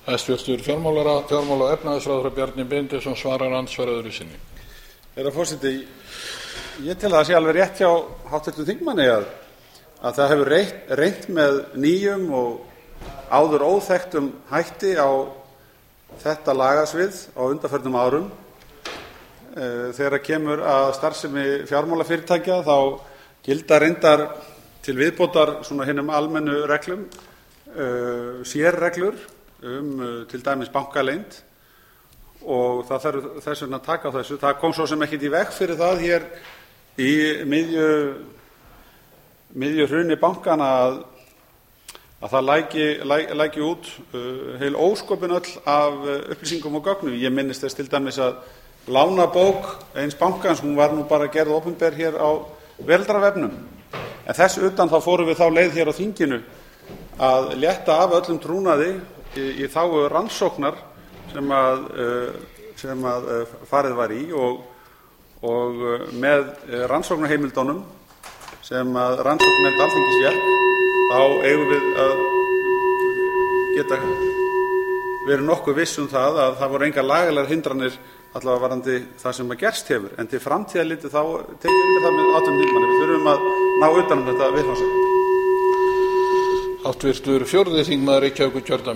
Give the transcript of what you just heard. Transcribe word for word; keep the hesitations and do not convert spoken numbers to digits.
Hæstvirtur fjármálara- fjármála- og efnahagsráðherra Bjarni Benediktsson svarar andsvari öðru sinni. Herra forseti, ég tel að það sé alveg rétt hjá háttvirtum þingmanni að, að það hefur reynt, reynt með nýjum og áður óþekktum hætti á þetta lagasvið á undanförnum árum. E, þegar kemur að starfsemi fjármálafyrirtækja þá gilda reyndar til viðbótar svona hinum almennu reglum uh, sérreglur um uh, til dæmis bankaleynd og það þarf þess vegna að taka á þessu. Það kom svo sem ekkert í veg fyrir það hér í miðju, miðju hruni bankana að, að það læki, læki, læki út uh, heil ósköpun öll af uh, upplýsingum og gögnum. Ég minnist þess til dæmis að lánabók eins bankans, hún var nú bara gerð opinber hér á Veraldarvefnum. En þess utan þá fórum við þá leið hér á þinginu að létta af öllum trúnaði í, í þágu rannsóknar sem að, sem að farið var í og, og með rannsóknarheimildunum sem að rannsóknarnefnd Alþingis fékk þá eigum við að geta verið nokkuð viss um það að það voru engar lagalegar hindranir allavega varðandi það sem að gerst hefur. En til framtíðar litið þá tek ég undir það með háttvirtum þingmanni. Við þurfum að ná utan um þetta viðfangsefni. Háttvirtur fjórði þingmaður Reykjavíkurkjördæmis